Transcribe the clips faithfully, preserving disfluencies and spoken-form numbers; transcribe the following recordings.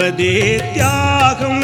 தருவதே தியாகம்.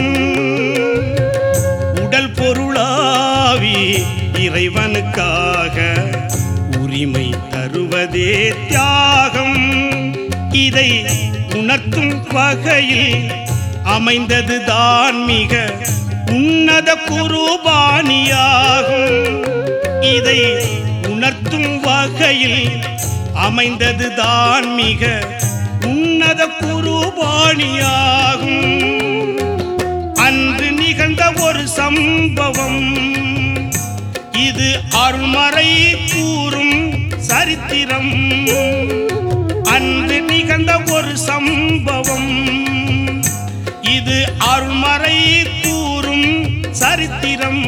உடல் பொருளாவி இறைவனுக்காக உரிமை தருவதே தியாகம். இதை உணர்த்தும் வகையில் அமைந்தது தான் மிக உன்னத குர்பானியாகும். இதை உணர்த்தும் வகையில் அமைந்தது தான் மிக உன்னத குர்பானியாகும். அன்று நிகழ்ந்த ஒரு சம்பவம் இது அருள்மறை கூறும் சரித்திரம். அன்று நிகழ்ந்த ஒரு சம்பவம் இது அருள்மறை கூறும் சரித்திரம்.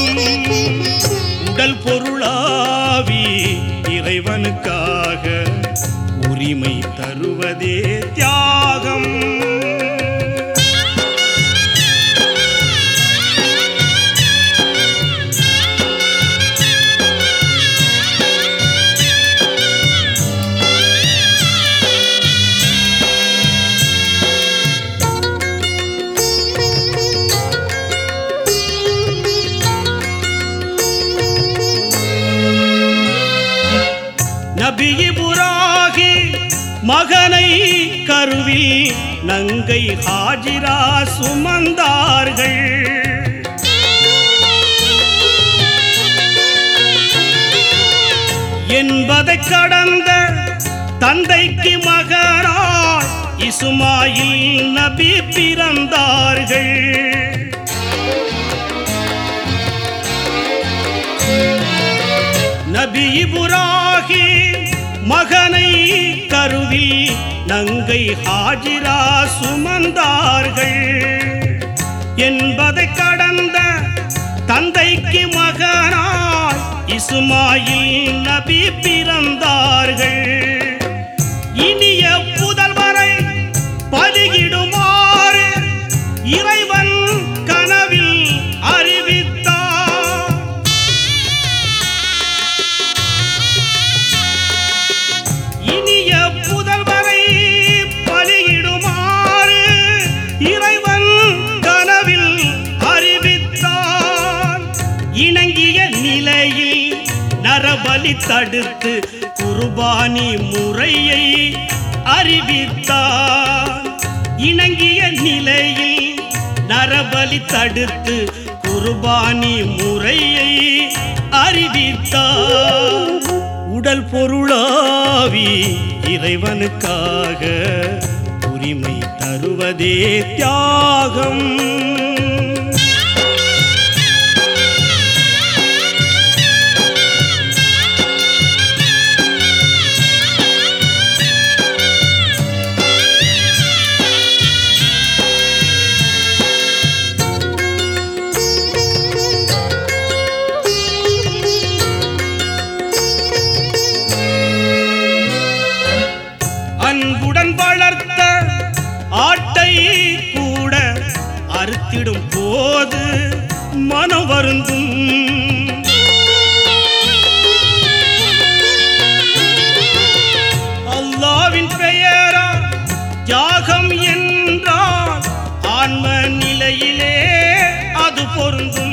உடல் பொருளாவி இறைவனுக்காக உரிமை தருவதே தியாகம். நபி இப்ராஹீம் மகனை கருவில் நங்கை ஹாஜிரா சுமந்தார்கள். என்பதை கடந்த தந்தைக்கு மகனாய் இஸ்மாயில் நபி பிறந்தார்கள். நபி இப்ராஹீம் மகனை கருவில் நங்கை ஹாஜிரா சுமந்தார்கள். என்பதை கடந்த தந்தைக்கு மகனாய் இஸ்மாயில் நபி பிறந்தார்கள். இனிய புதல்வரை பலியிடுமாறு இறைவன் கனவில் அறிவித்தார். இனிய புதல்வரை பலியிடுமாறு இறைவன் கனவில் அறிவித்தார். இணங்கிய நிலையில் நரபலி தடுத்து குர்பானி முறையை அறிவித்தார். இணங்கிய நிலையில் நரபலி தடுத்து குர்பானி முறையை அறிவித்தார். உடல் பொருளாவி இறைவனுக்காக உரிமை தருவதே தியாகம். அன்புடன் வளர்த்த ஆட்டை கூட அறுத்திடும் போது மனம் வருந்தும். அல்லாஹ்வின் பெயரா தியாகம் என்றால் ஆன்ம நிலையிலே அது பொருந்தும்.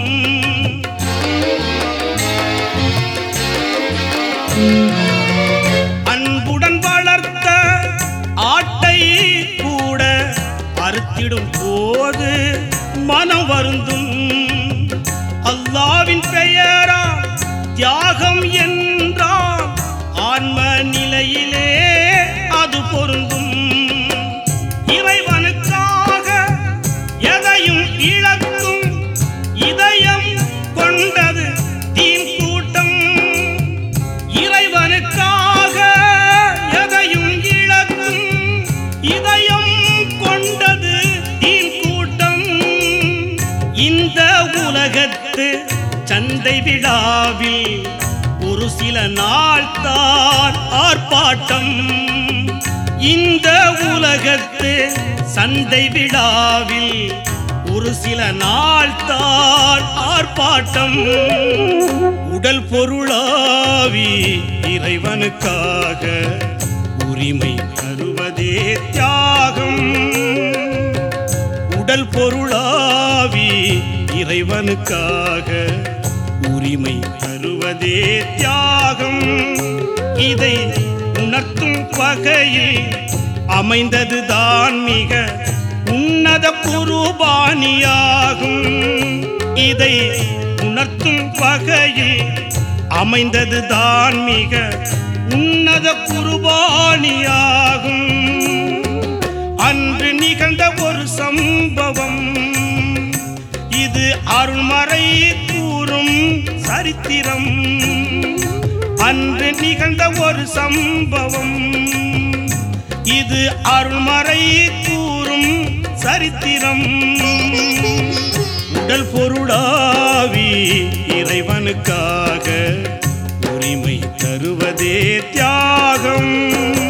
அன்புடன் வளர்த்த ஆட்டை கூட அறுத்திடும் போது மனம் வருந்தும். அல்லாஹ்வின் பெயரா தியாகம் என்றால் ஆன்ம நிலையிலே அது பொருந்தும். இறைவனுக்காக எதையும் இழக்கும் இதயம் கொண்டது தீன் கூட்டம். இறைவனுக்காக எதையும் இழக்கும் இதயம் கொண்டது தீன் கூட்டம். இந்த உலகத்து சந்தை விழாவில் ஒரு சில நாள் தான் ஆர்ப்பாட்டம். இந்த உலகத்து சந்தை விழாவில் ஒரு சில நாள் தான் ஆர்ப்பாட்டம். உடல் பொருளாவி இறைவனுக்காக உரிமை தருவதே தியாகம். பொருளாவி இறைவனுக்காக உரிமை தருவதே தியாகம். இதை உணர்த்தும் வகையில் அமைந்தது தான் மிக உன்னத குருபானியாகும். இதை உணர்த்தும் வகையில் அமைந்தது தான் மிக உன்னத குருபானியாகும். அன்று நிகழ்ந்த ஒரு சம்பவம் இது அருள்மறை கூறும் சரித்திரம். அன்று நிகழ்ந்த ஒரு சம்பவம் இது அருள்மறை கூறும் சரித்திரம். உடல் பொருளாவி இறைவனுக்காக உரிமை தருவதே தியாகம்.